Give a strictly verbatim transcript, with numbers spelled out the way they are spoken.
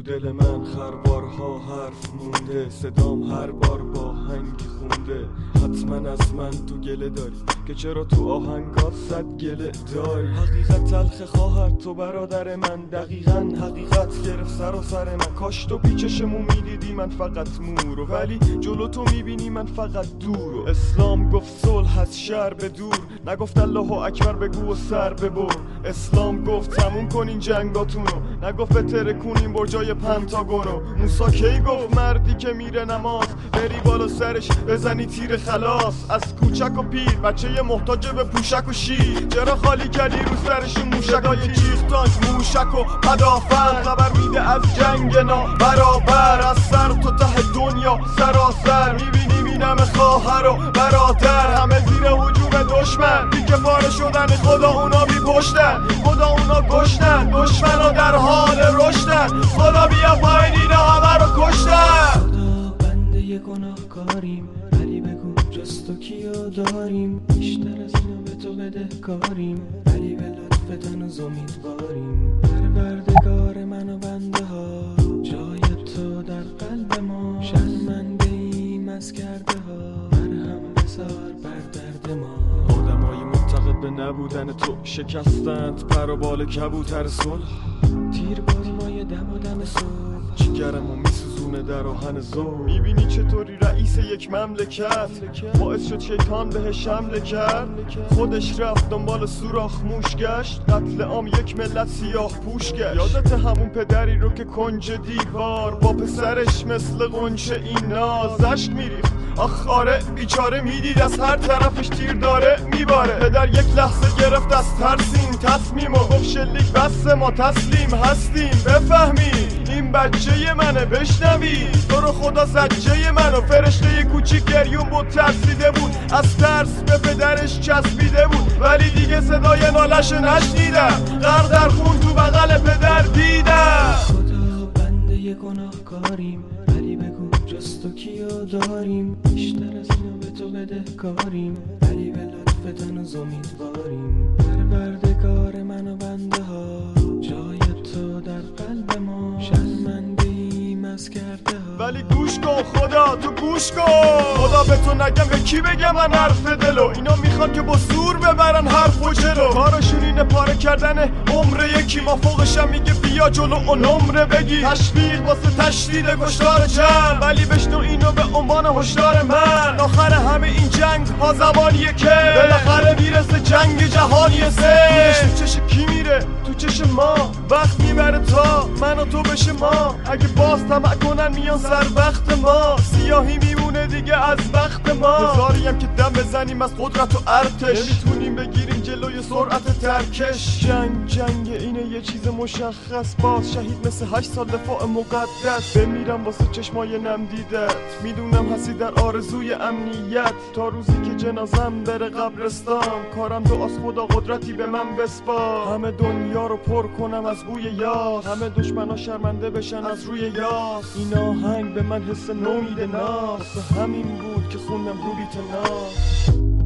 دل من خروارها حرف مونده، صدام هر بار با هنگی خونده. حتما از من تو گله داری که چرا تو آهنگات صد گله داری. حقیقت تلخ خواهر تو برادر من، دقیقاً حقیقت گرفت سر و سر من. کاش تو پیچشمو میدیدی من فقط مورو، ولی جلو تو میبینی من فقط دورو. اسلام گفت صلح از شر به دور، نگفت الله اکبر بگو و سر ببر. اسلام گفت تموم کنین جنگاتونو، نگفت بترکونین برجای پنتاگونو. موسی کی گفت مردی که میره نماز بری بالا سرش بزنی تیر خلاص. از کوچک و پیر بچه محتاج به پوشک و شیر، چرا خالی کردی رو سرشون موشکای چیخ تانک موشک و پدافند. خبر میده از جنگ نابرابر، از سر تا ته دنیا سراسر. میبینی بینم خواهر و برادر همه زیر هجوم دشمن، بی که پاره شدن خدا اونا بی پشتن، خدا اونا کشتن، دشمنا در حال رشدن. خدا بیا پایین اینا همه رو کشتن. خدا بنده گناهکاریم، ولی بگو جز تو کیو داریم. بیشتر از اینا به تو بدهکاریم، ولی به لطفت هنوز امیدواریم. پروردگار من و بنده ها، جای تو در قلب ما. شرمنده ایم از کرده ها، مرهم بذار بر درد ما. آدمای معتقد به نبودن تو شکستند پر و بال کبوتر صلح. تیر بازمای دم و دم صبح، جگرمو میسوزونه در آهن ظلم. میبینی چطوری رئیس یک مملکت باعث شد شیطان بهش حمله کرد. خودش رفت دنبال سوراخ موش گشت، قتل عام یک ملت سیاه پوش گشت. یادت همون پدری رو که کنج دیوار با پسرش مثل غنچه این ناز اشک میریخت. آخ آره بیچاره میدید از هر طرفش تیر داره میباره. پدر یک لحظه گرفت از ترسیم تصمیم و گفت شلیک بس ما تسلیم هستیم. بفهمی این بچه منه بشنوی، تو رو خدا زجه منو. فرشته کوچیک گریون بود ترسیده بود، از ترس به پدرش چسبیده بود. ولی دیگه صدای نالش نشنیدم، غرق در خون تو بغل پدر دیدم. خدا بنده گناهکاریم، ولی بگو جز تو کیو داریم. بیشتر از اینا به تو بدهکاریم، ولی به لطفت هنوز امیدواریم. پروردگار من و بنده ها، جای تو در قلب ما. شرمنده ایم از کرده ها، ولی گوش کن خدا تو گوش کن. خدا به تو نگم به کی بگم من حرف دلو. اینا میخوان که با زور ببرن حرف و جلو. کارشون اینه پاره کردن عمر یکی، ما فوقشم میگه بیا جلو و نمره بگی. تشویق واسه تشدید کشتار جمع، ولی بشنو اینو به عنوان هشدار من. آخر همه این جنگ ها زمانیه که بالاخره میرسه جنگ جهانی سه. تو چش کی میره تو چش ما، وقت میبره تا من و تو بشه ما. اگه باز طمع کنن میان سر وقت ما، سیاهی میمونه دیگه از وقت ما. هزاریم که دم بزنیم از قدرت و ارتش، نمیتونیم بگیریم جلوی سرعت ترکش. جنگ جنگ اینه یه چیز مشخص، باز شهید مثل هشت سال دفاع مقدس. بمیرم واسه چشمای نم دیدت، میدونم هستی در آرزوی امنیت. تا روزی که جنازم بره قبرستان، کارم دعاست خدا قدرتی به من بسپار. همه دنیا رو پر کنم از بوی یاس، همه دشمنا شرمنده بشن از روی یاس. این آهنگ به من حس نو میده ناس، همین بود که خوندم رو بیت ناس.